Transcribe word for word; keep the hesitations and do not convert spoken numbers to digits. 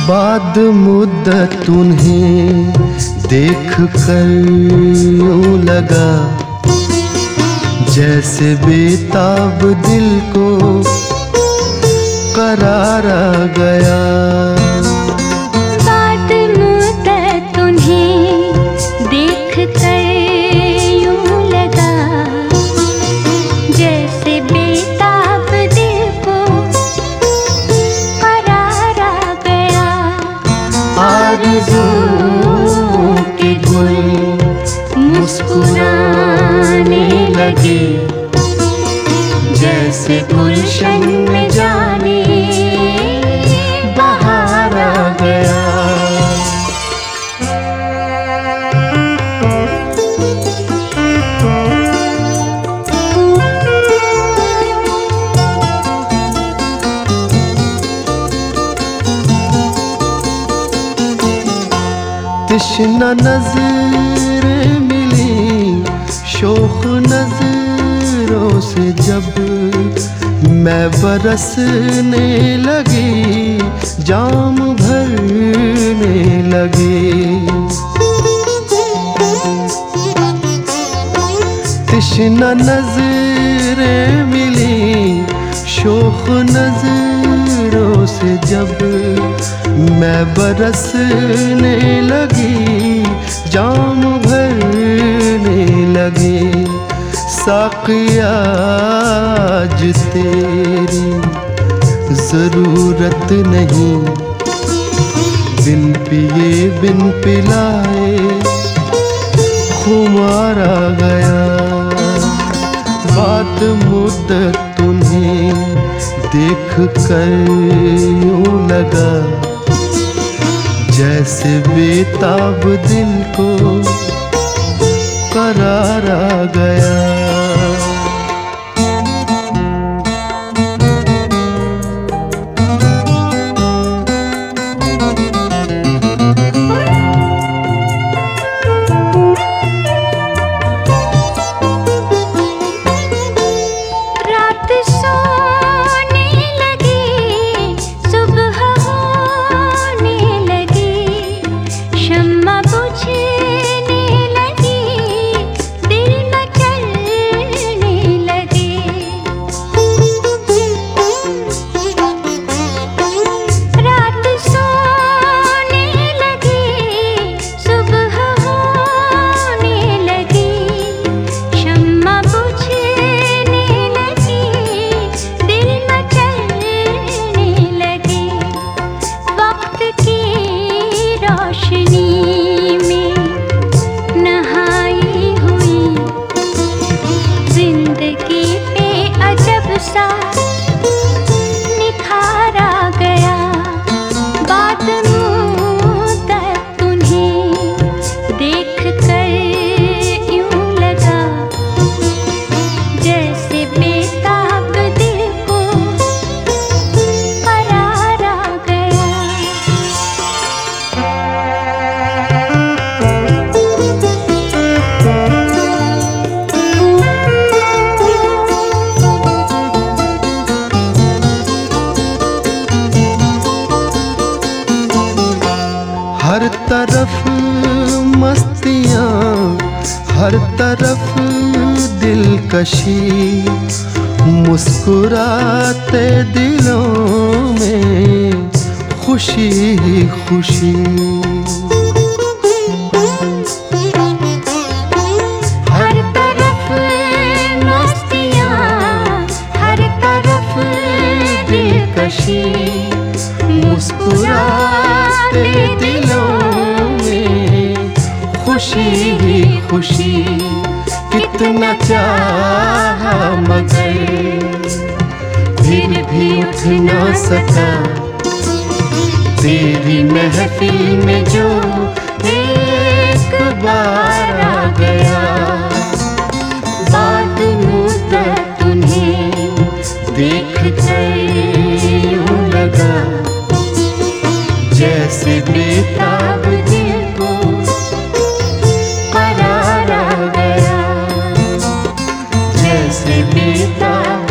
बाद मुद्दत उन्हें देख कर यूं लगा जैसे बेताब दिल को करार आ गया। बाद मुद्दत उन्हें देख कर यूं लगा जैसे बेताब दिल को करार आ गया। आरज़ू के गुल मुस्कुराने लगे जैसे गुलशन में जाने बहार आ गया। तिश्ना नज़रें मिली शोख नजरों से जब मैं बरसने लगी जाम भरने लगी। तिश्ना नजरें मिली शोख नजरों से जब मैं बरसने लगी जाम भरने लगी। साक़िया आज तेरी ज़रूरत नहीं, बिन पिए बिन पिलाए खुमार आ गया। बाद मुद्दत उन्हें देख कर यूं लगा जैसे बेताब दिल को करार आ गया। हर तरफ मस्तियाँ, हर तरफ दिलकशी, मुस्कुराते दिलों में खुशी ही खुशी। हर तरफ मस्तियाँ, हर तरफ दिलकशी, मुस्कुराते दिलों में खुशी ही खुशी। कितना चाहा मगर फिर भी उठ ना सका, तेरी महफिल में जो एक बार आ गया। बाद मुद्दत तुम्हें देख कर यूं लगा जैसे बेताब दिल को करार आ गया, जैसे बेताब